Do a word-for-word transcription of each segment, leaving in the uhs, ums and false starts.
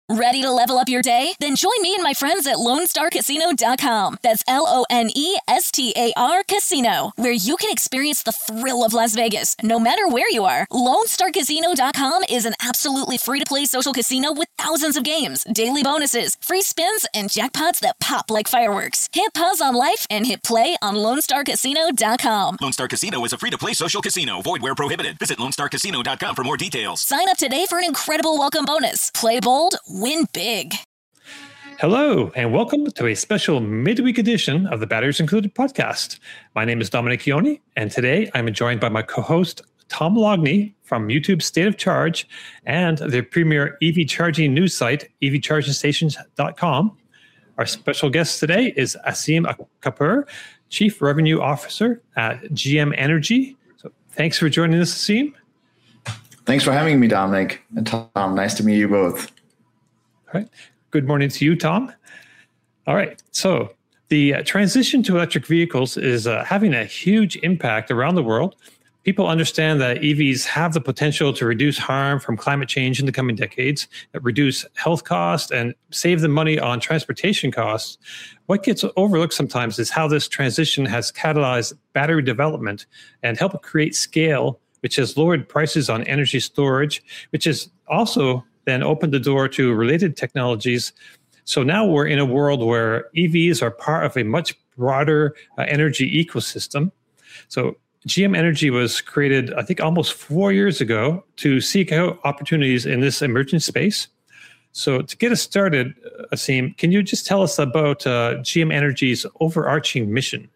Ready to level up your day? Then join me and my friends at Lone Star Casino dot com. That's L O N E S T A R Casino, where you can experience the thrill of Las Vegas, no matter where you are. Lone Star Casino dot com is an absolutely free-to-play social casino with thousands of games, daily bonuses, free spins, and jackpots that pop like fireworks. Hit pause on life and hit play on Lone Star Casino dot com. Lone Star Casino is a free-to-play social casino. Void where prohibited. Visit Lone Star Casino dot com for more details. Sign up today for an incredible welcome bonus. Play bold, win big. Hello, and welcome to a special midweek edition of the Batteries Included podcast. My name is Dominic Ioni, and today I'm joined by my co-host, Tom Loughney from YouTube State of Charge and the premier E V charging news site, E V charging stations dot com. Our special guest today is Asim Kapoor, Chief Revenue Officer at G M Energy. So thanks for joining us, Asim. Thanks for having me, Dominic and Tom. Nice to meet you both. All right. Good morning to you, Tom. All right. So the uh, transition to electric vehicles is uh, having a huge impact around the world. People understand that E Vs have the potential to reduce harm from climate change in the coming decades, reduce health costs, and save them money on transportation costs. What gets overlooked sometimes is how this transition has catalyzed battery development and helped create scale, which has lowered prices on energy storage, which has also then opened the door to related technologies. So now we're in a world where E Vs are part of a much broader uh, energy ecosystem. So G M Energy was created, I think, almost four years ago to seek out opportunities in this emerging space. So to get us started, Asim, can you just tell us about uh, G M Energy's overarching mission?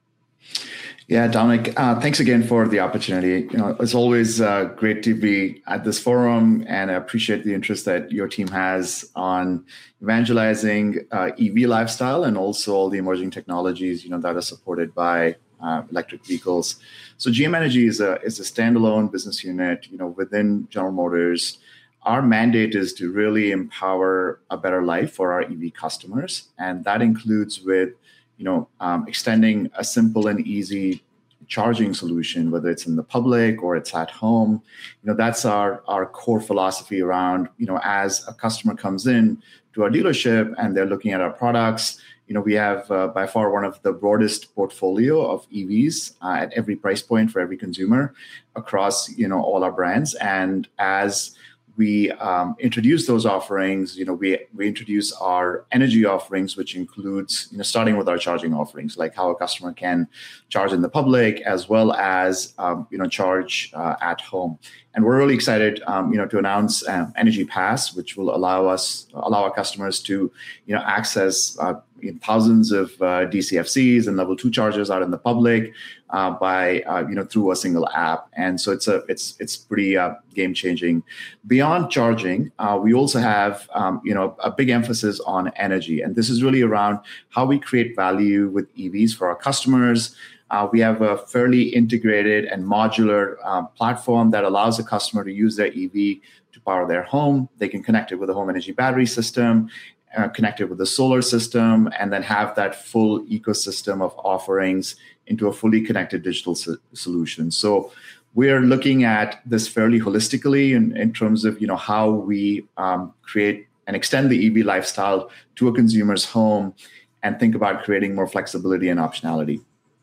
Yeah, Dominic, uh, thanks again for the opportunity. You know, it's always uh, great to be at this forum, and I appreciate the interest that your team has on evangelizing uh, E V lifestyle and also all the emerging technologies, you know, that are supported by uh, electric vehicles. So G M Energy is a is a standalone business unit, you know, within General Motors. Our mandate is to really empower a better life for our E V customers, and that includes with you know, um, extending a simple and easy charging solution, whether it's in the public or it's at home. You know, that's our, our core philosophy around, you know, as a customer comes in to our dealership and they're looking at our products, you know, we have uh, by far one of the broadest portfolio of E Vs uh, at every price point for every consumer across, you know, all our brands. And as we um, introduce those offerings, you know, we we introduce our energy offerings, which includes, you know, starting with our charging offerings, like how a customer can charge in the public as well as, um, you know, charge uh, at home. And we're really excited, um, you know, to announce um, Energy Pass, which will allow us, allow our customers to, you know, access uh, thousands of uh, D C F Cs and level two chargers out in the public uh, by, uh, you know, through a single app. And so it's a, it's, it's pretty uh, game changing. Beyond charging, uh, we also have, um, you know, a big emphasis on energy, and this is really around how we create value with E Vs for our customers. Uh, we have a fairly integrated and modular uh, platform that allows a customer to use their E V to power their home. They can connect it with a home energy battery system, uh, connect it with a solar system, and then have that full ecosystem of offerings into a fully connected digital so- solution. So we're looking at this fairly holistically in, in terms of, you know, how we um, create and extend the E V lifestyle to a consumer's home and think about creating more flexibility and optionality.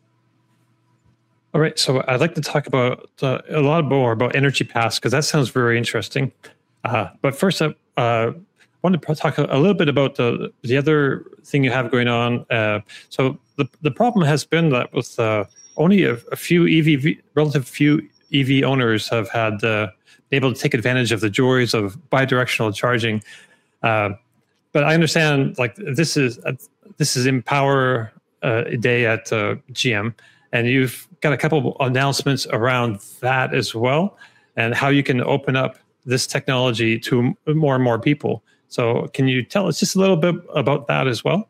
All right, so I'd like to talk about uh, a lot more about Energy Pass because that sounds very interesting. Uh, but first, I uh, wanted to talk a little bit about the the other thing you have going on. Uh, so the the problem has been that with uh, only a, a few E V, relative few E V owners have had uh, been able to take advantage of the joys of bidirectional charging. Uh, but I understand, like this is uh, this is Empower uh, Day at uh, G M. And you've got a couple of announcements around that as well, and how you can open up this technology to more and more people. So can you tell us just a little bit about that as well?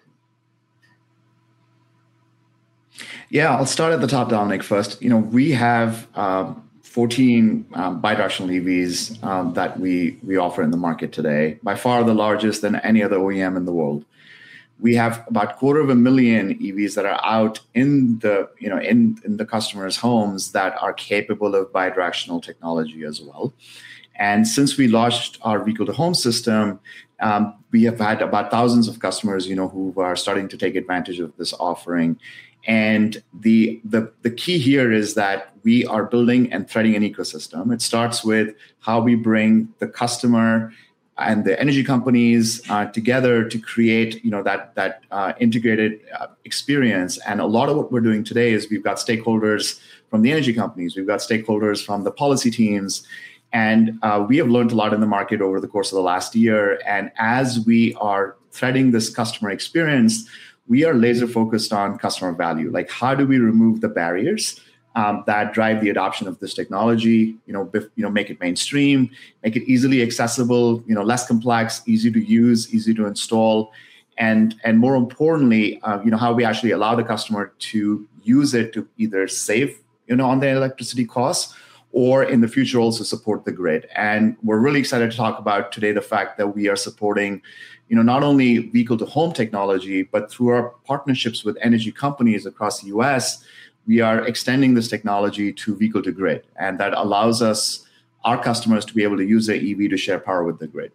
Yeah, I'll start at the top, Dominic, first. You know, we have um, fourteen um, bidirectional E Vs um, that we, we offer in the market today, by far the largest than any other O E M in the world. We have about quarter of a million E Vs that are out in the, you know, in, in the customers' homes that are capable of bidirectional technology as well. And since we launched our vehicle to home system, um, we have had about thousands of customers, you know, who are starting to take advantage of this offering. And the, the, the key here is that we are building and threading an ecosystem. It starts with how we bring the customer and the energy companies uh, together to create, you know, that that uh, integrated uh, experience. And a lot of what we're doing today is we've got stakeholders from the energy companies, we've got stakeholders from the policy teams, and uh, we have learned a lot in the market over the course of the last year. And as we are threading this customer experience, we are laser focused on customer value. Like, how do we remove the barriers um, that drive the adoption of this technology? You know, bif- you know, make it mainstream, make it easily accessible. You know, less complex, easy to use, easy to install, and and more importantly, uh, you know, how we actually allow the customer to use it to either save, you know, on their electricity costs, or in the future also support the grid. And we're really excited to talk about today the fact that we are supporting, you know, not only vehicle to home technology, but through our partnerships with energy companies across the U S, we are extending this technology to vehicle to grid. And that allows us, our customers, to be able to use their E V to share power with the grid.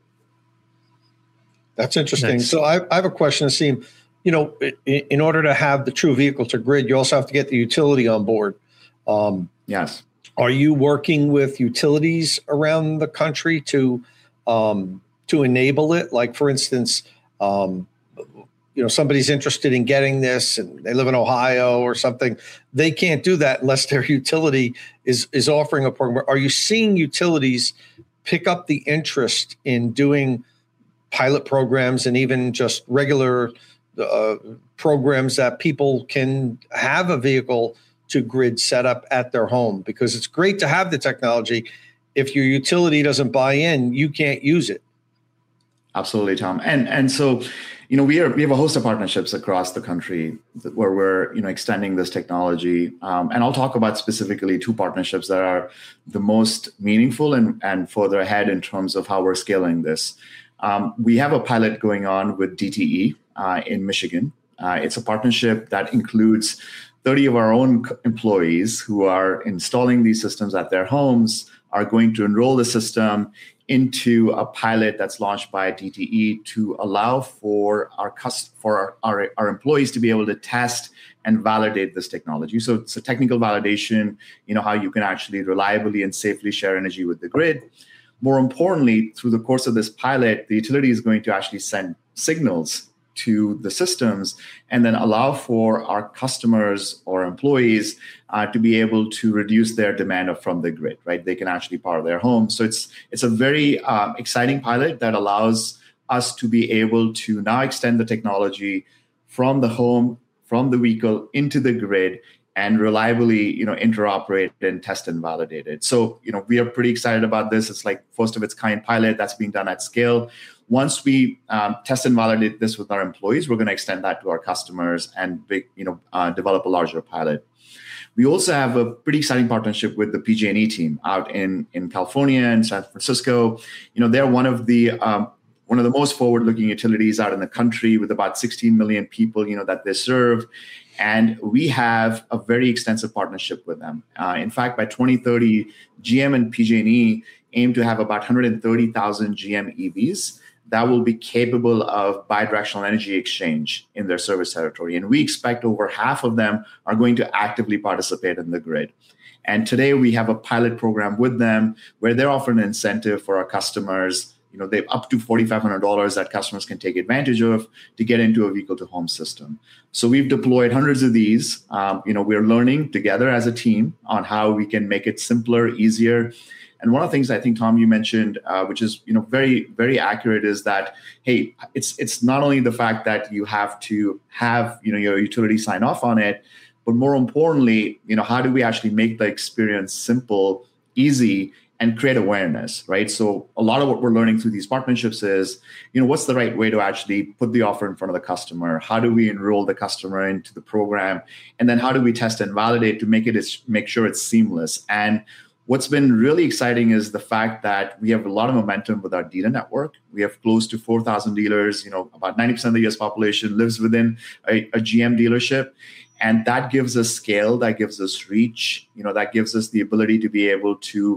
That's interesting. Nice. So I, I have a question, Asim. You know, in, in order to have the true vehicle to grid, you also have to get the utility on board. Um, yes. Are you working with utilities around the country to um, to enable it? Like, for instance, um, you know, somebody's interested in getting this and they live in Ohio or something. They can't do that unless their utility is is offering a program. Are you seeing utilities pick up the interest in doing pilot programs and even just regular uh, programs that people can have a vehicle to grid set up at their home? Because it's great to have the technology. If your utility doesn't buy in, you can't use it. Absolutely, Tom. And and so, you know, we are we have a host of partnerships across the country where we're, you know, extending this technology. Um, and I'll talk about specifically two partnerships that are the most meaningful and, and further ahead in terms of how we're scaling this. Um, we have a pilot going on with D T E uh, in Michigan. Uh, it's a partnership that includes thirty of our own employees who are installing these systems at their homes, are going to enroll the system into a pilot that's launched by D T E to allow for our for our, our employees to be able to test and validate this technology. So it's a technical validation, you know, how you can actually reliably and safely share energy with the grid. More importantly, through the course of this pilot, the utility is going to actually send signals to the systems and then allow for our customers or employees uh, to be able to reduce their demand from the grid, right? They can actually power their homes. So it's it's a very um, exciting pilot that allows us to be able to now extend the technology from the home, from the vehicle into the grid, and reliably, you know, interoperate and test and validate it. So, you know, we are pretty excited about this. It's like first of its kind pilot that's being done at scale. Once we um, test and validate this with our employees, we're going to extend that to our customers and big, you know, uh, develop a larger pilot. We also have a pretty exciting partnership with the P G and E team out in, in California and San Francisco. You know, they're one of the um, one of the most forward-looking utilities out in the country with about sixteen million people, you know, that they serve. And we have a very extensive partnership with them. Uh, in fact, by twenty thirty, G M and P G and E aim to have about one hundred thirty thousand G M E Vs that will be capable of bidirectional energy exchange in their service territory. And we expect over half of them are going to actively participate in the grid. And today we have a pilot program with them where they're offering an incentive for our customers. You know, they have up to four thousand five hundred dollars that customers can take advantage of to get into a vehicle to home system. So we've deployed hundreds of these. Um, you know, we're learning together as a team on how we can make it simpler, easier. And one of the things I think, Tom, you mentioned, uh, which is, you know, very, very accurate, is that, hey, it's it's not only the fact that you have to have, you know, your utility sign off on it, but more importantly, you know, how do we actually make the experience simple, easy, and create awareness, right? So a lot of what we're learning through these partnerships is, you know, what's the right way to actually put the offer in front of the customer? How do we enroll the customer into the program? And then how do we test and validate to make it make sure it's seamless? And what's been really exciting is the fact that we have a lot of momentum with our dealer network. We have close to four thousand dealers. You know, about ninety percent of the U S population lives within a, a G M dealership. And that gives us scale, that gives us reach, you know, that gives us the ability to be able to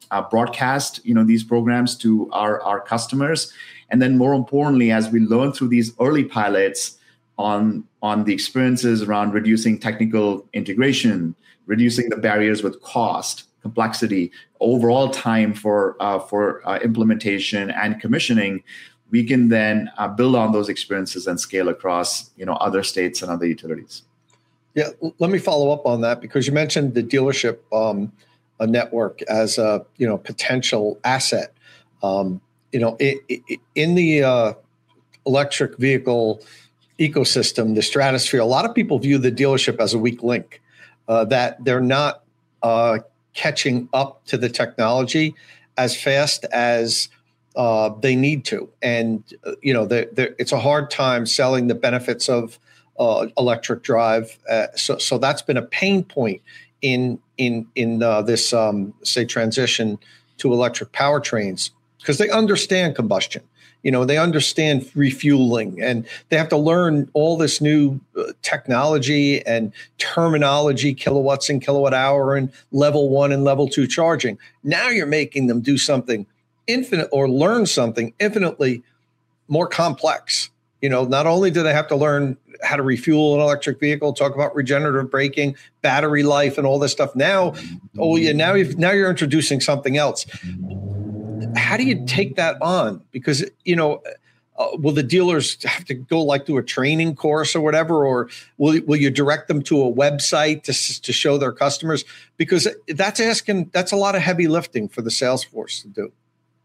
uh, broadcast, you know, these programs to our, our customers. And then more importantly, as we learn through these early pilots on, on the experiences around reducing technical integration, reducing the barriers with cost, complexity, overall time for uh, for uh, implementation and commissioning, we can then uh, build on those experiences and scale across, you know, other states and other utilities. Yeah, let me follow up on that, because you mentioned the dealership um, a network as a, you know, potential asset. Um, you know, it, it, in the uh, electric vehicle ecosystem, the stratosphere, a lot of people view the dealership as a weak link, uh, that they're not uh, catching up to the technology as fast as uh, they need to. And, uh, you know, they're, they're, it's a hard time selling the benefits of uh, electric drive. Uh, so, so that's been a pain point in in in uh, this, um, say, transition to electric powertrains, because they understand combustion. You know, they understand refueling, and they have to learn all this new uh, technology and terminology, kilowatts and kilowatt hour, and level one and level two charging. Now you're making them do something infinite, or learn something infinitely more complex. You know, not only do they have to learn how to refuel an electric vehicle, talk about regenerative braking, battery life, and all this stuff. Now, oh yeah, now you've now you're introducing something else. How do you take that on? Because, you know, uh, will the dealers have to go like do a training course or whatever, or will will you direct them to a website to to show their customers? Because that's asking that's a lot of heavy lifting for the sales force to do.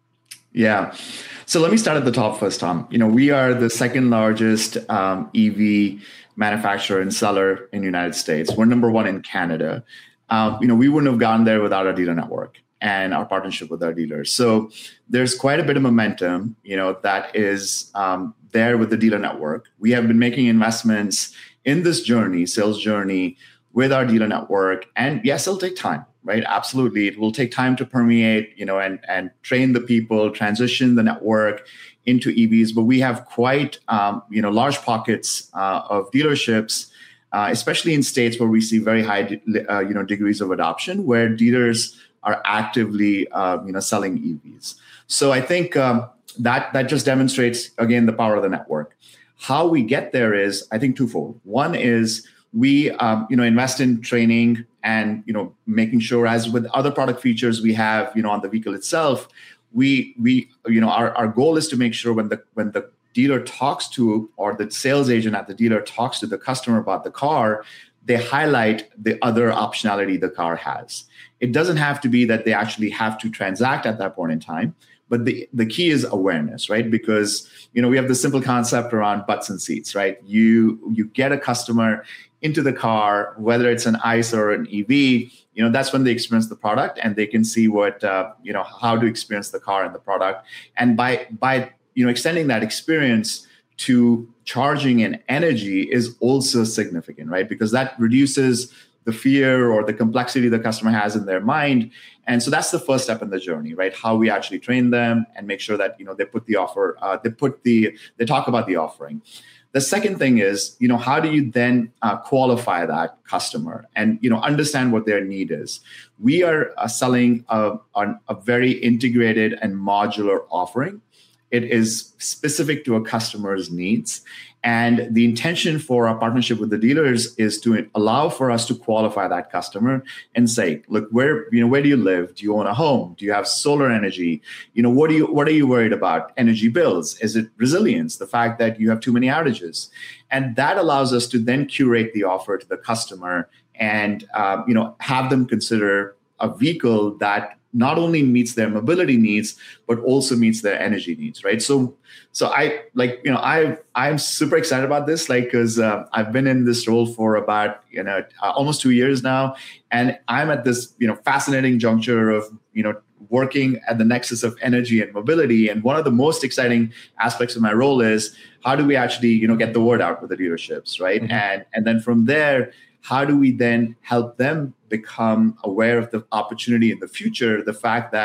Yeah. So let me start at the top first, Tom. You know, we are the second largest um, E V manufacturer and seller in the United States. We're number one in Canada. Um, you know, we wouldn't have gotten there without our dealer network and our partnership with our dealers. So there's quite a bit of momentum, you know, that is um, there with the dealer network. We have been making investments in this journey, sales journey, with our dealer network. And yes, it'll take time, right? Absolutely. It will take time to permeate, you know, and, and train the people, transition the network into E Vs. But we have quite, um, you know, large pockets uh, of dealerships, uh, especially in states where we see very high, uh, you know, degrees of adoption, where dealers are actively, uh, you know, selling E Vs. So I think um, that that just demonstrates, again, the power of the network. How we get there is, I think, twofold. One is we, um, you know, invest in training and, you know, making sure, as with other product features we have, you know, on the vehicle itself, we, we, you know, our, our goal is to make sure when the when the dealer talks to, or the sales agent at the dealer talks to the customer about the car, they highlight the other optionality the car has. It doesn't have to be that they actually have to transact at that point in time, but the, the key is awareness, right? Because, you know, we have the simple concept around butts and seats, right? You you get a customer into the car, whether it's an ICE or an E V, you know, that's when they experience the product and they can see what, uh, you know, how to experience the car and the product. And by, by, you know, extending that experience to charging and energy is also significant, right? Because that reduces the fear or the complexity the customer has in their mind. And so that's the first step in the journey, right? How we actually train them and make sure that, you know, they put the offer, uh, they put the, they talk about the offering. The second thing is, you know, how do you then uh, qualify that customer and, you know, understand what their need is? We are uh, selling a, a, a very integrated and modular offering. It is specific to a customer's needs. And the intention for our partnership with the dealers is to allow for us to qualify that customer and say, look, where, you know, where do you live? Do you own a home? Do you have solar energy? You know, what do you, what are you worried about? Energy bills? Is it resilience? The fact that you have too many outages? And that allows us to then curate the offer to the customer and, uh, you know, have them consider a vehicle that not only meets their mobility needs, but also meets their energy needs, right? So, so I like, you know, I I'm super excited about this, like, because uh, I've been in this role for about, you know, uh, almost two years now, and I'm at this, you know, fascinating juncture of, you know, working at the nexus of energy and mobility. And one of the most exciting aspects of my role is how do we actually, you know, get the word out with the dealerships, right? Mm-hmm. And and then from there, how do we then help them become aware of the opportunity in the future, the fact that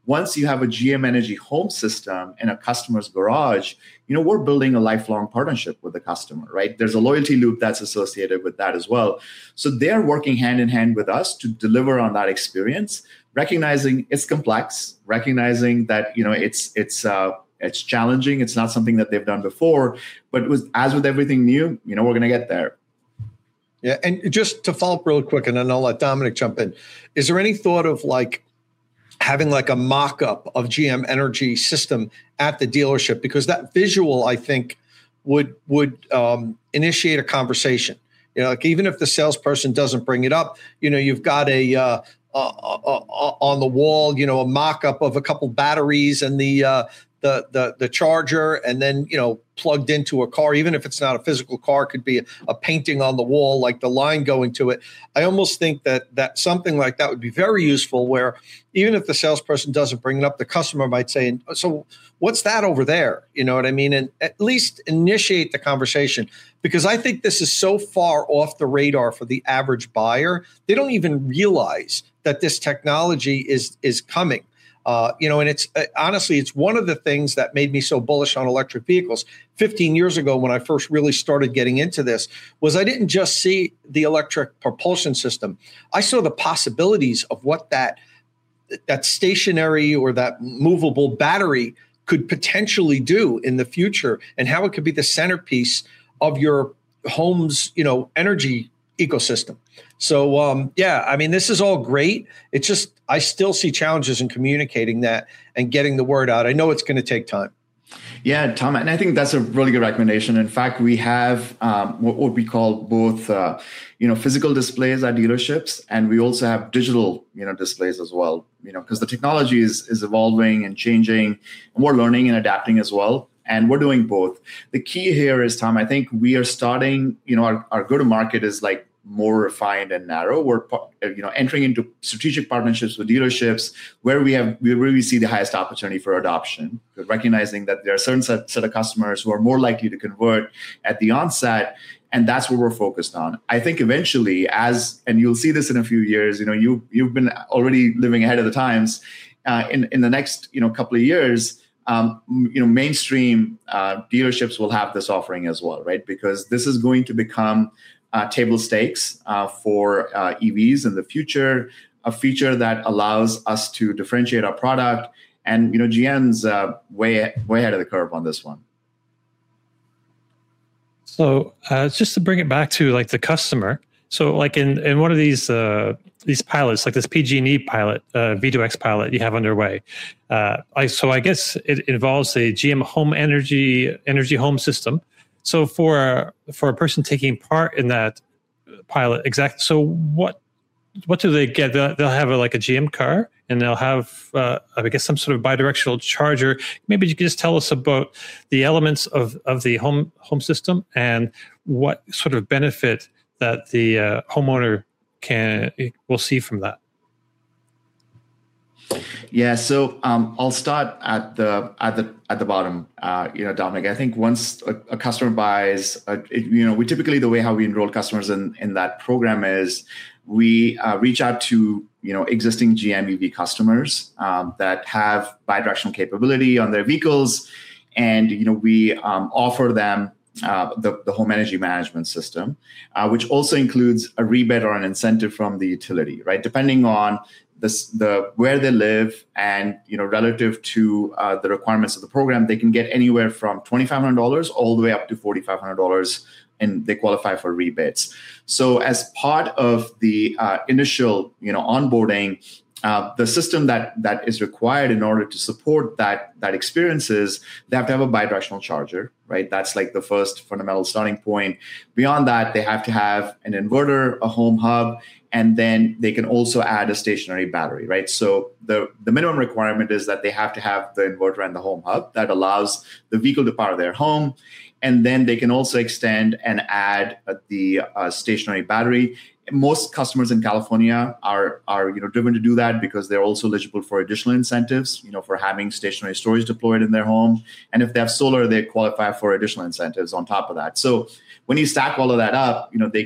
once you have a G M Energy home system in a customer's garage, you know, we're building a lifelong partnership with the customer, right? There's a loyalty loop that's associated with that as well. So they're working hand in hand with us to deliver on that experience, recognizing it's complex, recognizing that, you know, it's it's uh, it's challenging. It's not something that they've done before, but with, as with everything new, you know, we're going to get there. Yeah. And just to follow up real quick, and then I'll let Dominic jump in. Is there any thought of like having like a mock-up of G M Energy system at the dealership? Because that visual, I think, would would um, initiate a conversation. You know, like even if the salesperson doesn't bring it up, you know, you've got a uh, uh, uh, uh, on the wall, you know, a mock-up of a couple batteries and the uh, the the the charger, and then, you know, plugged into a car, even if it's not a physical car, could be a, a painting on the wall, like the line going to it. I almost think that that something like that would be very useful, where even if the salesperson doesn't bring it up, the customer might say, so what's that over there? You know what I mean? And at least initiate the conversation, because I think this is so far off the radar for the average buyer. They don't even realize that this technology is is coming. Uh, you know, and it's uh, honestly, it's one of the things that made me so bullish on electric vehicles. fifteen years ago, when I first really started getting into this, was I didn't just see the electric propulsion system. I saw the possibilities of what that that stationary or that movable battery could potentially do in the future, and how it could be the centerpiece of your home's, you know, energy ecosystem. So, um, yeah, I mean, this is all great. It's just, I still see challenges in communicating that and getting the word out. I know it's going to take time. Yeah, Tom, and I think that's a really good recommendation. In fact, we have um, what, what we call both, uh, you know, physical displays at dealerships, and we also have digital, you know, displays as well. You know, because the technology is is evolving and changing, and we're learning and adapting as well. And we're doing both. The key here is, Tom, I think we are starting, you know, our, our go-to-market is like more refined and narrow. We're, you know, entering into strategic partnerships with dealerships where we have where we see the highest opportunity for adoption, recognizing that there are certain set, set of customers who are more likely to convert at the onset, and that's what we're focused on. I think eventually, as and you'll see this in a few years, you know, you you've been already living ahead of the times. Uh, in in the next, you know, couple of years, um, you know, mainstream uh, dealerships will have this offering as well, right? Because this is going to become Uh, table stakes uh, for uh, E Vs in the future, a feature that allows us to differentiate our product. And, you know, G M's uh, way way ahead of the curve on this one. So uh, just to bring it back to like the customer. So like in, in one of these uh, these pilots, like this P G and E pilot, uh, V two X pilot you have underway. Uh, I, so I guess it involves a G M home energy energy home system. So for a, for a person taking part in that pilot, exact. So what what do they get? They'll, they'll have a, like a G M car, and they'll have uh, I guess some sort of bidirectional charger. Maybe you could just tell us about the elements of, of the home home system and what sort of benefit that the uh, homeowner can will see from that. Yeah, so um, I'll start at the at the at the bottom. Uh, you know, Dominic, I think once a, a customer buys, a, it, you know, we typically the way how we enroll customers in in that program is we uh, reach out to you know existing G M E V customers um, that have bidirectional capability on their vehicles, and you know we um, offer them uh, the the home energy management system, uh, which also includes a rebate or an incentive from the utility, right? Depending on This, the where they live and you know relative to uh, the requirements of the program, they can get anywhere from twenty-five hundred dollars all the way up to forty-five hundred dollars, and they qualify for rebates. So as part of the uh, initial you know onboarding, uh, the system that that is required in order to support that that experience is they have to have a bidirectional charger, right? That's like the first fundamental starting point. Beyond that, they have to have an inverter, a home hub, and then they can also add a stationary battery, right? So the, the minimum requirement is that they have to have the inverter and the home hub that allows the vehicle to power their home. And then they can also extend and add uh, the uh, stationary battery. Most customers in California are, are you know, driven to do that because they're also eligible for additional incentives, you know, for having stationary storage deployed in their home. And if they have solar, they qualify for additional incentives on top of that. So when you stack all of that up, you know, they can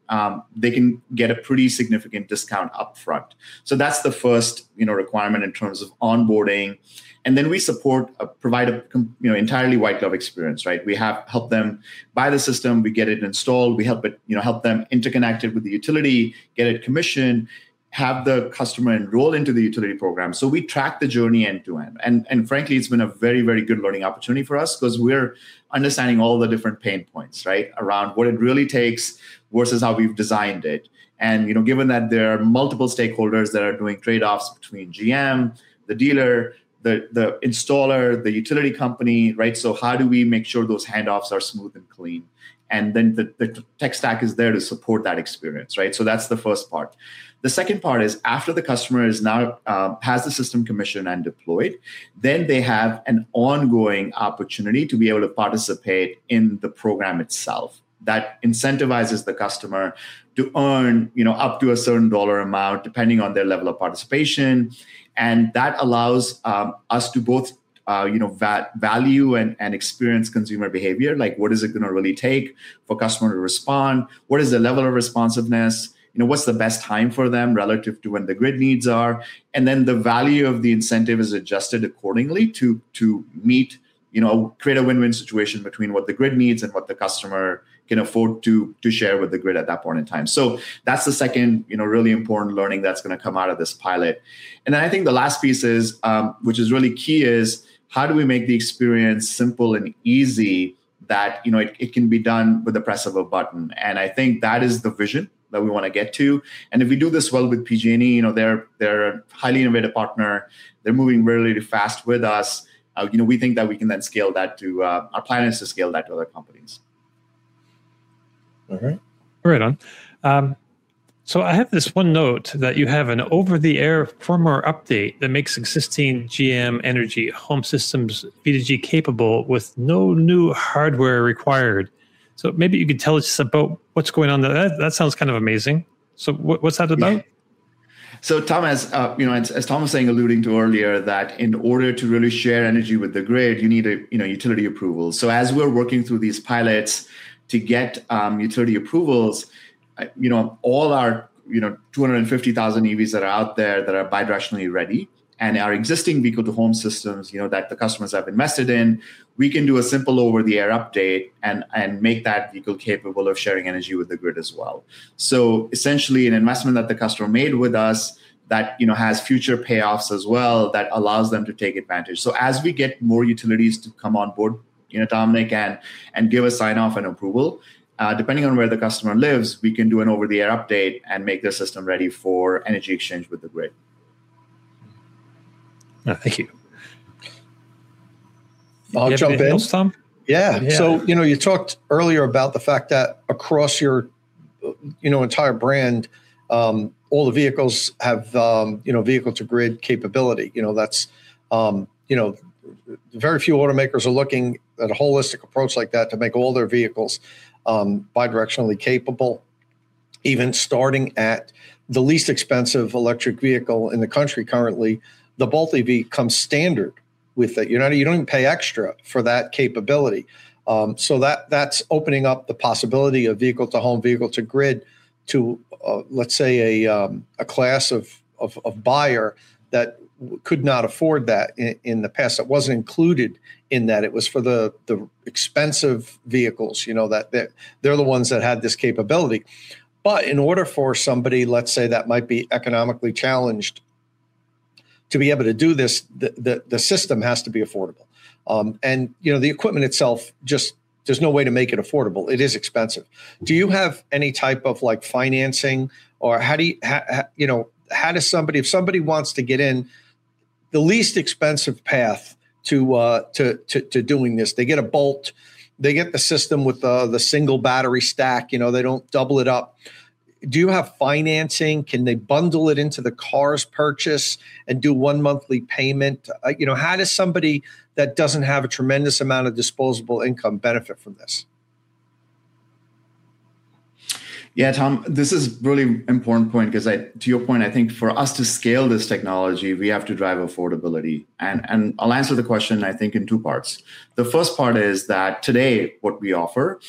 um, they can get a pretty significant discount upfront. So that's the first, you know, requirement in terms of onboarding. And then we support, uh, provide a you know entirely white glove experience, right? We have help them buy the system, we get it installed, we help it, you know, help them interconnect it with the utility, get it commissioned, have the customer enroll into the utility program. So we track the journey end to end. And, and frankly, it's been a very, very good learning opportunity for us because we're understanding all the different pain points, right, around what it really takes versus how we've designed it. And, you know, given that there are multiple stakeholders that are doing trade-offs between G M, the dealer, the, the installer, the utility company, right? So how do we make sure those handoffs are smooth and clean? And then the, the tech stack is there to support that experience, right? So that's the first part. The second part is after the customer is now uh, has the system commissioned and deployed, then they have an ongoing opportunity to be able to participate in the program itself. That incentivizes the customer to earn, you know, up to a certain dollar amount, depending on their level of participation. And that allows um, us to both Uh, you know, va- value and, and experience consumer behavior. Like, what is it going to really take for customer to respond? What is the level of responsiveness? You know, what's the best time for them relative to when the grid needs are? And then the value of the incentive is adjusted accordingly to to meet, you know, create a win-win situation between what the grid needs and what the customer can afford to to share with the grid at that point in time. So that's the second, you know, really important learning that's going to come out of this pilot. And then I think the last piece is, um, which is really key, is how do we make the experience simple and easy that, you know, it, it can be done with the press of a button? And I think that is the vision that we want to get to. And if we do this well with P G and E, you know, they're they're a highly innovative partner. They're moving really, really fast with us. Uh, you know, we think that we can then scale that to, uh, our plan is to scale that to other companies. All right. Right on. Um, So I have this one note that you have an over-the-air firmware update that makes existing G M Energy home systems V two G capable with no new hardware required. So maybe you could tell us about what's going on there. That, that sounds kind of amazing. So what, what's that about? Yeah. So Tom, as uh, you know, as, as Tom was saying, alluding to earlier, that in order to really share energy with the grid, you need a you know utility approval. So as we're working through these pilots to get um, utility approvals, you know, all our, you know, two hundred fifty thousand E Vs that are out there that are bidirectionally ready, and our existing vehicle to home systems, you know, that the customers have invested in, we can do a simple over the air update and, and make that vehicle capable of sharing energy with the grid as well. So essentially an investment that the customer made with us that, you know, has future payoffs as well, that allows them to take advantage. So as we get more utilities to come on board, you know, Dominic, and, and give a sign off and approval, Uh, depending on where the customer lives, we can do an over-the-air update and make their system ready for energy exchange with the grid. Oh, thank you. I'll you jump in. Else, Tom? Yeah. yeah. So, you know, you talked earlier about the fact that across your, you know, entire brand, um, all the vehicles have, um, you know, vehicle to grid capability. You know, that's, um, you know, very few automakers are looking at a holistic approach like that to make all their vehicles Um, bidirectionally capable, even starting at the least expensive electric vehicle in the country currently. The Bolt E V comes standard with it. You're not, you don't even pay extra for that capability. Um, so that that's opening up the possibility of vehicle to home, vehicle to grid to, uh, let's say, a um, a class of, of of buyer that could not afford that in, in the past. It wasn't included in that. It was for the the expensive vehicles, you know, that they're, they're the ones that had this capability. But in order for somebody, let's say, that might be economically challenged to be able to do this, the, the, the system has to be affordable. Um, and, you know, the equipment itself, just there's no way to make it affordable. It is expensive. Do you have any type of like financing, or how do you, ha, ha, you know, how does somebody, if somebody wants to get in the least expensive path to uh, to, to to doing this, they get a Bolt, they get the system with the the single battery stack. You know, they don't double it up. Do you have financing? Can they bundle it into the car's purchase and do one monthly payment? Uh, you know, how does somebody that doesn't have a tremendous amount of disposable income benefit from this? Yeah, Tom, this is really important point because I, to your point, I think for us to scale this technology, we have to drive affordability. And, and I'll answer the question, I think, in two parts. The first part is that today, what we offer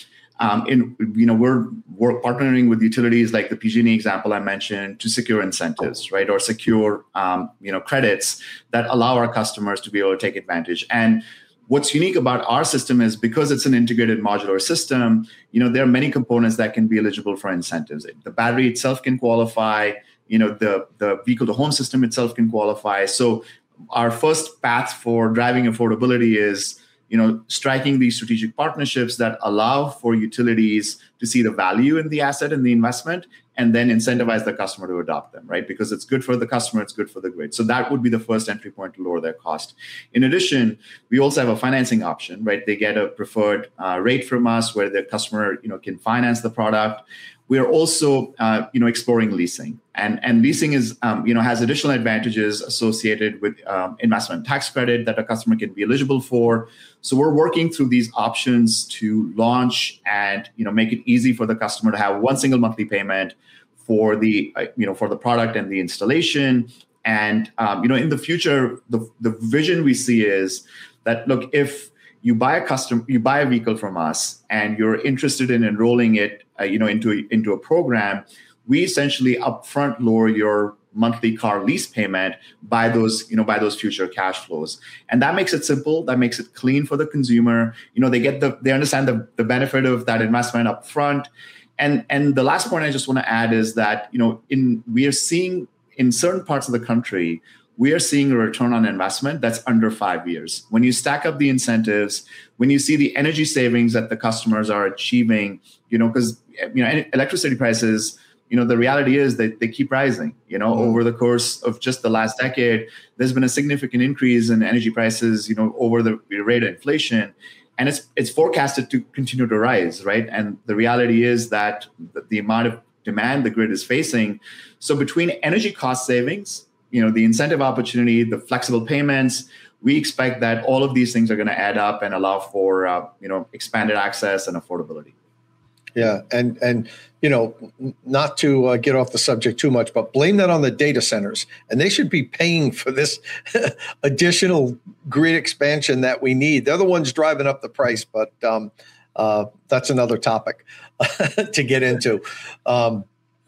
um, in you know we're we're partnering with utilities like the P G and E example I mentioned to secure incentives, right, or secure um, you know credits that allow our customers to be able to take advantage. And what's unique about our system is because it's an integrated modular system, you know, there are many components that can be eligible for incentives. The battery itself can qualify, you know, the, the vehicle to home system itself can qualify. So our first path for driving affordability is, you know, striking these strategic partnerships that allow for utilities to see the value in the asset and the investment, and then incentivize the customer to adopt them, right? Because it's good for the customer, it's good for the grid. So that would be the first entry point to lower their cost. In addition, we also have a financing option, right? They get a preferred uh, rate from us where the customer, you know, can finance the product. We're also, uh, you know, exploring leasing, and and leasing is, um, you know, has additional advantages associated with um, investment tax credit that a customer can be eligible for. So we're working through these options to launch and, you know, make it easy for the customer to have one single monthly payment for the, uh, you know, for the product and the installation. And um, you know, in the future, the the vision we see is that, look, if you buy a custom, you buy a vehicle from us, and you're interested in enrolling it, uh, you know, into a, into a program, we essentially upfront lower your monthly car lease payment by those, you know, by those future cash flows, and that makes it simple. That makes it clean for the consumer. You know, they get the, they understand the the benefit of that investment upfront. And and the last point I just want to add is that, you know, in we are seeing in certain parts of the country, we are seeing a return on investment that's under five years. When you stack up the incentives, when you see the energy savings that the customers are achieving, you know, because, you know, electricity prices, you know, the reality is that they keep rising. You know, mm-hmm. over the course of just the last decade, there's been a significant increase in energy prices, you know, over the rate of inflation. And it's it's forecasted to continue to rise, right? And the reality is that the, the amount of demand the grid is facing. So between energy cost savings, you know, the incentive opportunity, the flexible payments, we expect that all of these things are going to add up and allow for, uh, you know, expanded access and affordability. Yeah. And, and you know, not to uh, get off the subject too much, but blame that on the data centers. And they should be paying for this additional grid expansion that we need. They're the ones driving up the price, but um, uh, that's another topic to get into. Um,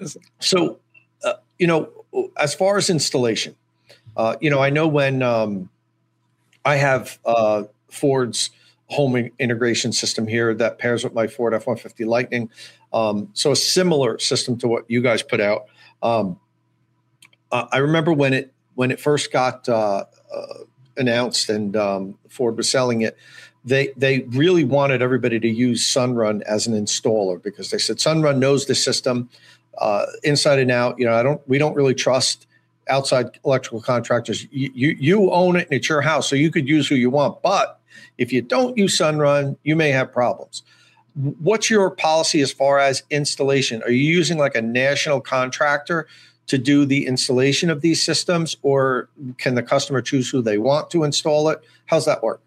so, uh, you know, as far as installation, uh, you know, I know when um, I have uh, Ford's home integration system here that pairs with my Ford F one fifty Lightning. Um, so a similar system to what you guys put out. Um, uh, I remember when it when it first got uh, uh, announced and um, Ford was selling it, they they really wanted everybody to use Sunrun as an installer because they said Sunrun knows the system uh, inside and out. You know, I don't we don't really trust outside electrical contractors. You, you you own it and it's your house, so you could use who you want, but if you don't use Sunrun, you may have problems. What's your policy as far as installation? Are you using like a national contractor to do the installation of these systems, or can the customer choose who they want to install it? How's that work?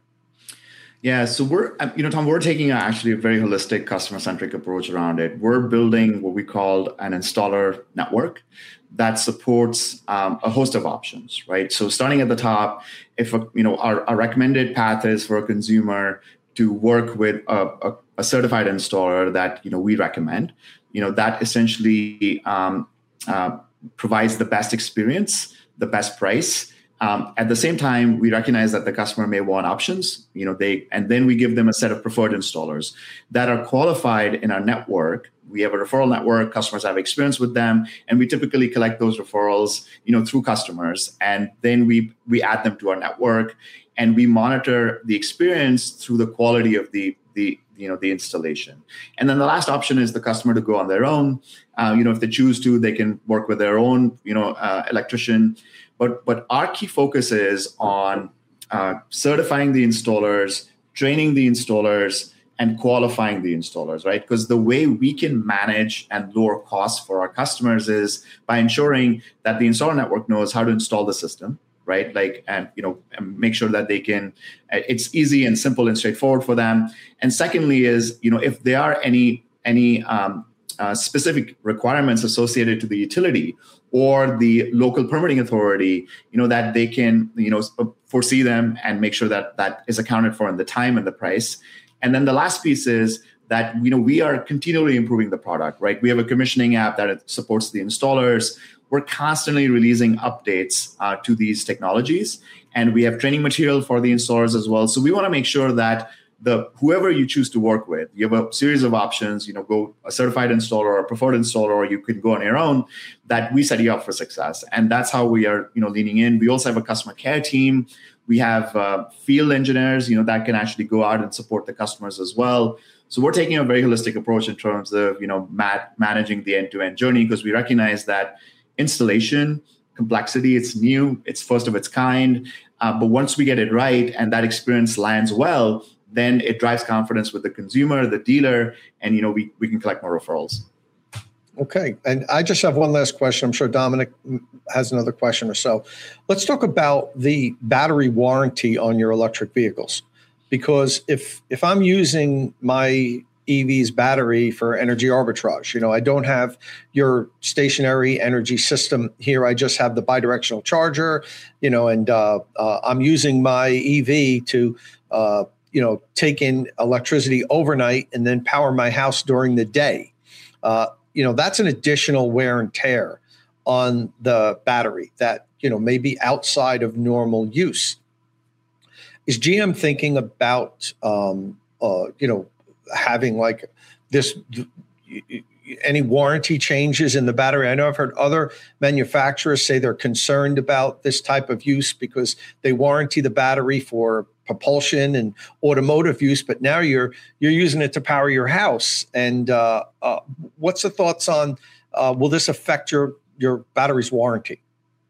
Yeah, so we're, you know, Tom, we're taking actually a very holistic customer-centric approach around it. We're building what we call an installer network that supports um, a host of options, right? So starting at the top, if a, you know our, our recommended path is for a consumer to work with a, a, a certified installer that you know we recommend, you know that essentially um, uh, provides the best experience, the best price. Um, at the same time, we recognize that the customer may want options, you know, they, and then we give them a set of preferred installers that are qualified in our network. We have a referral network, customers have experience with them, and we typically collect those referrals, you know, through customers. And then we, we add them to our network, and we monitor the experience through the quality of the, the, you know, the installation. And then the last option is the customer to go on their own. Uh, you know, if they choose to, they can work with their own, you know, uh, electrician. But but our key focus is on uh, certifying the installers, training the installers, and qualifying the installers, right? Because the way we can manage and lower costs for our customers is by ensuring that the installer network knows how to install the system, right? Like, and you know, and make sure that they can. It's easy and simple and straightforward for them. And secondly, is you know, if there are any any um, uh, specific requirements associated to the utility or the local permitting authority, you know, that they can, you know, foresee them and make sure that that is accounted for in the time and the price. And then the last piece is that, you know, we are continually improving the product, right? We have a commissioning app that supports the installers. We're constantly releasing updates uh, to these technologies, and we have training material for the installers as well. So we want to make sure that the whoever you choose to work with, you have a series of options, you know, go a certified installer or a preferred installer, or you could go on your own, that we set you up for success. And that's how we are, you know, leaning in. We also have a customer care team. We have uh, field engineers, you know, that can actually go out and support the customers as well. So we're taking a very holistic approach in terms of, you know, mat- managing the end-to-end journey, because we recognize that installation, complexity, it's new, it's first of its kind. Uh, but once we get it right and that experience lands well, then it drives confidence with the consumer, the dealer, and, you know, we, we can collect more referrals. Okay. And I just have one last question. I'm sure Dominic has another question or so. Let's talk about the battery warranty on your electric vehicles. Because if if I'm using my E V's battery for energy arbitrage, you know, I don't have your stationary energy system here. I just have the bidirectional charger, you know, and uh, uh, I'm using my E V to uh, you know, take in electricity overnight and then power my house during the day. Uh, you know, that's an additional wear and tear on the battery that, you know, may be outside of normal use. Is G M thinking about, um, uh, you know, having like this, any warranty changes in the battery? I know I've heard other manufacturers say they're concerned about this type of use because they warranty the battery for propulsion and automotive use, but now you're you're using it to power your house. And uh, uh, what's the thoughts on uh, will this affect your your battery's warranty?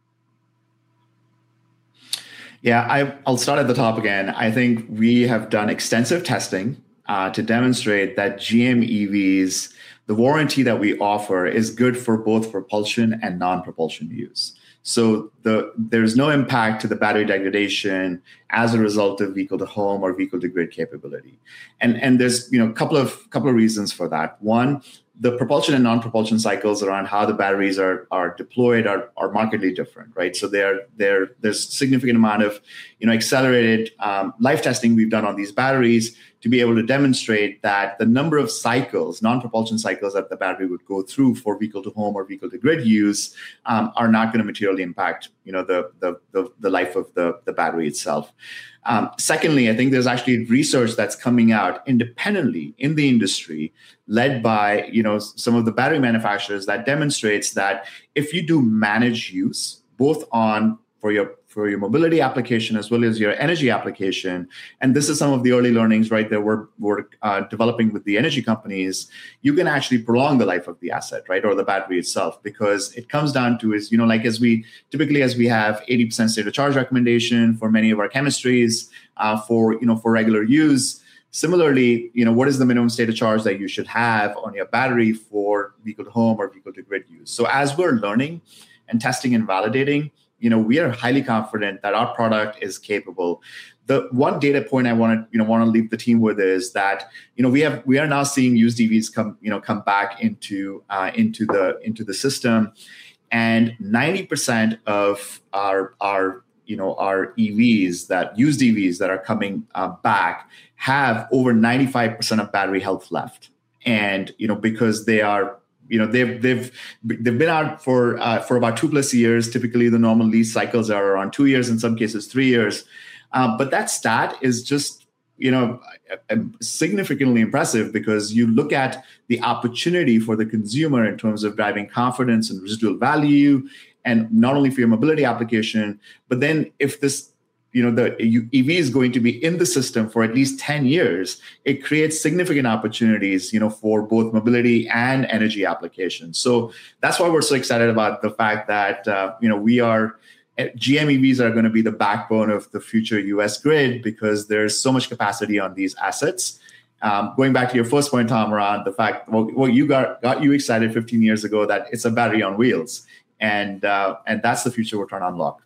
Yeah, I, I'll start at the top again. I think we have done extensive testing uh, to demonstrate that G M E Vs, the warranty that we offer is good for both propulsion and non-propulsion use. So the there's no impact to the battery degradation as a result of vehicle to home or vehicle to grid capability. And, and there's, you know, a couple of couple of reasons for that. One, the propulsion and non-propulsion cycles around how the batteries are are deployed are, are markedly different, right? So they're, they're, there's significant amount of, you know, accelerated um, life testing we've done on these batteries to be able to demonstrate that the number of cycles, non-propulsion cycles that the battery would go through for vehicle to home or vehicle to grid use um, are not going to materially impact, you know, the the the, the life of the, the battery itself. Um, secondly, I think there's actually research that's coming out independently in the industry, led by, you know, some of the battery manufacturers, that demonstrates that if you do managed use, both on for your for your mobility application as well as your energy application, and this is some of the early learnings, right, that we're, we're uh, developing with the energy companies, you can actually prolong the life of the asset, right, or the battery itself, because it comes down to is, you know, like as we typically as we have eighty percent state of charge recommendation for many of our chemistries uh, for, you know, for regular use. Similarly, you know, what is the minimum state of charge that you should have on your battery for vehicle to home or vehicle to grid use? So as we're learning and testing and validating, you know, we are highly confident that our product is capable. The one data point I want to, you know, want to leave the team with is that, you know, we have we are now seeing used E Vs come, you know, come back into uh, into the into the system, and ninety percent of our our you know our E Vs that used E Vs that are coming uh, back have over ninety-five percent of battery health left, and you know because they are. You know they've they've they've been out for uh, for about two plus years. Typically, the normal lease cycles are around two years, in some cases three years. Uh, but that stat is just you know significantly impressive, because you look at the opportunity for the consumer in terms of driving confidence and residual value, and not only for your mobility application, but then if this. You know, the E V is going to be in the system for at least ten years. It creates significant opportunities, you know, for both mobility and energy applications. So that's why we're so excited about the fact that, uh, you know, we are, G M E Vs are going to be the backbone of the future U S grid, because there's so much capacity on these assets. Um, going back to your first point, Tom, around the fact, well, well you got, got you excited fifteen years ago that it's a battery on wheels. And, uh, and that's the future we're trying to unlock.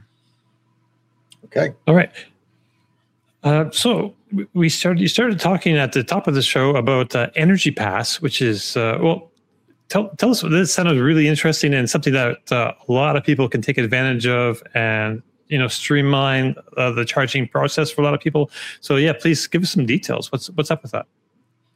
Okay. All right. Uh, so we started. You started talking at the top of the show about uh, Energy Pass, which is uh, well. Tell tell us. This sounded really interesting and something that uh, a lot of people can take advantage of, and you know, streamline uh, the charging process for a lot of people. So yeah, please give us some details. What's what's up with that?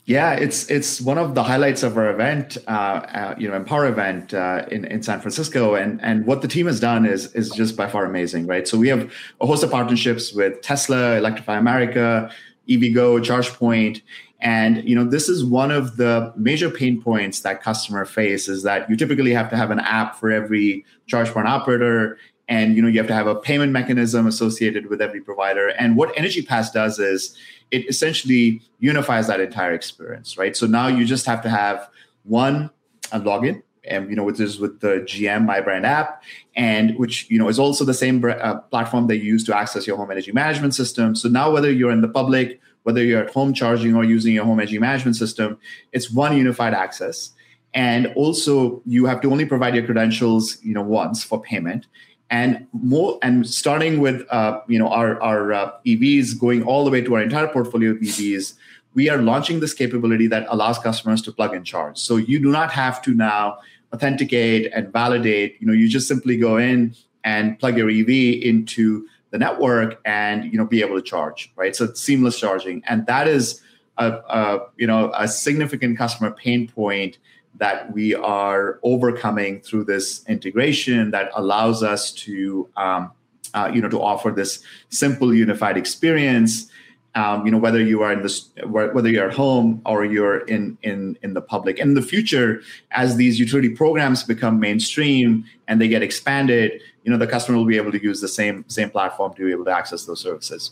Yeah, it's it's one of the highlights of our event, uh, uh, you know, Empower event uh, in in San Francisco, and and what the team has done is is just by far amazing, right? So we have a host of partnerships with Tesla, Electrify America, EVgo, ChargePoint, and you know this is one of the major pain points that customer face is that you typically have to have an app for every charge point operator, and you know you have to have a payment mechanism associated with every provider. And what EnergyPass does is it essentially unifies that entire experience, right? So now you just have to have one a login, and you know, which is with the G M My Brand app, and which you know is also the same uh, platform that you use to access your home energy management system. So now, whether you're in the public, whether you're at home charging or using your home energy management system, it's one unified access. And also, you have to only provide your credentials, you know, once for payment. And more, and starting with uh, you know our our uh, E Vs, going all the way to our entire portfolio of E Vs, we are launching this capability that allows customers to plug and charge. So you do not have to now authenticate and validate. You know, you just simply go in and plug your E V into the network, and you know be able to charge. Right, so it's seamless charging, and that is a, a you know a significant customer pain point that we are overcoming through this integration that allows us to, um, uh, you know, to offer this simple unified experience. Um, you know, whether you are in this, whether you're at home or you're in in in the public. And in the future, as these utility programs become mainstream and they get expanded, you know, the customer will be able to use the same same platform to be able to access those services.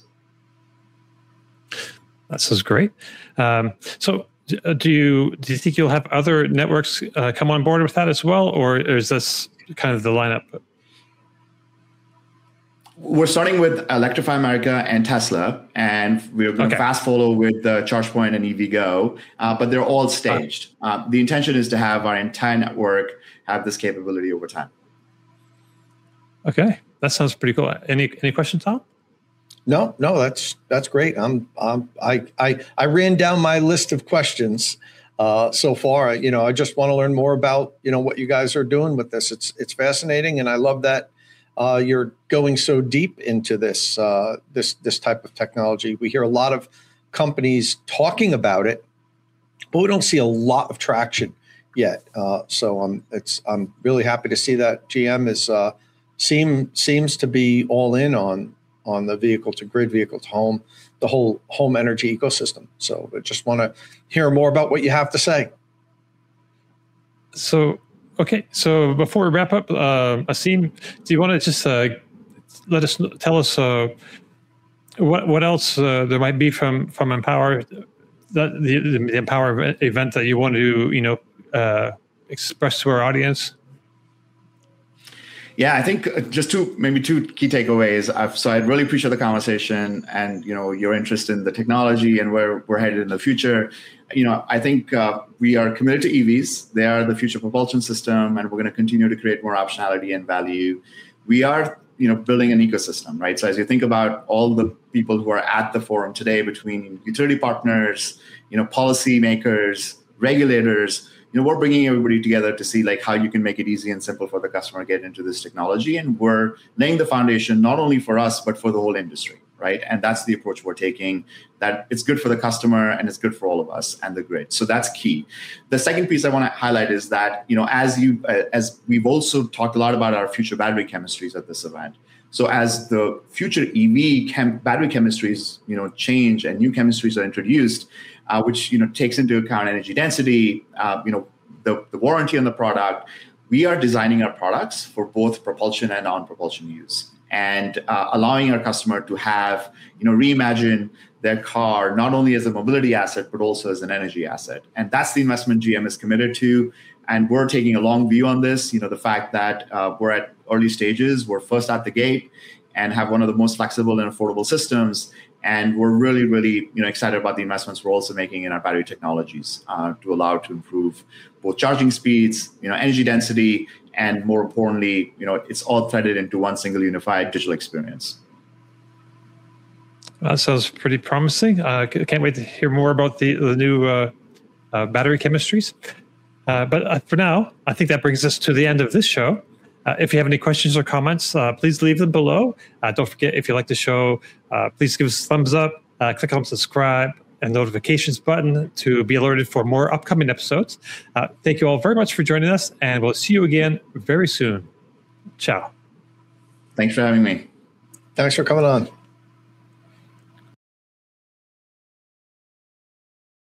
That sounds great. Um, so. Do you do you think you'll have other networks uh, come on board with that as well, or is this kind of the lineup? We're starting with Electrify America and Tesla, and we're going okay. to fast follow with uh, ChargePoint and EVgo, uh, but they're all staged. Uh, the intention is to have our entire network have this capability over time. Okay, that sounds pretty cool. Any any questions, Tom? No, no, that's that's great. I'm, I'm I I I ran down my list of questions uh, so far. You know, I just want to learn more about you know what you guys are doing with this. It's it's fascinating, and I love that uh, you're going so deep into this uh, this this type of technology. We hear a lot of companies talking about it, but we don't see a lot of traction yet. Uh, so I'm it's I'm really happy to see that G M is uh, seem seems to be all in on. on the vehicle to grid, vehicle to home, the whole home energy ecosystem. So I just want to hear more about what you have to say. So, okay. So before we wrap up, uh, Asim, do you want to just uh, let us tell us uh, what what else uh, there might be from from Empower, that the, the Empower event that you want to you know uh, express to our audience? Yeah, I think just two, maybe two key takeaways. I've, so I really appreciate the conversation and, you know, your interest in the technology and where we're headed in the future. You know, I think uh, we are committed to E Vs. They are the future propulsion system, and we're going to continue to create more optionality and value. We are, you know, building an ecosystem, right? So as you think about all the people who are at the forum today, between utility partners, you know, policymakers, regulators, you know, we're bringing everybody together to see like how you can make it easy and simple for the customer to get into this technology. And we're laying the foundation not only for us, but for the whole industry, right? And that's the approach we're taking, that it's good for the customer and it's good for all of us and the grid. So that's key. The second piece I want to highlight is that, you know, as you, uh, as we've also talked a lot about our future battery chemistries at this event. So as the future E V chem- battery chemistries, you know, change and new chemistries are introduced, uh, which, you know, takes into account energy density, uh, you know, the, the warranty on the product, we are designing our products for both propulsion and non-propulsion use, and uh, allowing our customer to have, you know, reimagine their car not only as a mobility asset, but also as an energy asset. And that's the investment G M is committed to. And we're taking a long view on this. You know, the fact that uh, we're at early stages, we're first at the gate and have one of the most flexible and affordable systems. And we're really, really, you know, excited about the investments we're also making in our battery technologies uh, to allow to improve both charging speeds, you know, energy density, and more importantly, you know, it's all threaded into one single unified digital experience. That sounds pretty promising. I uh, can't wait to hear more about the, the new uh, uh, battery chemistries. Uh, but uh, for now, I think that brings us to the end of this show. Uh, if you have any questions or comments, uh, please leave them below. Uh, don't forget, if you like the show, uh, please give us a thumbs up, uh, click on subscribe, and notifications button to be alerted for more upcoming episodes. Uh, thank you all very much for joining us, and we'll see you again very soon. Ciao. Thanks for having me. Thanks for coming on.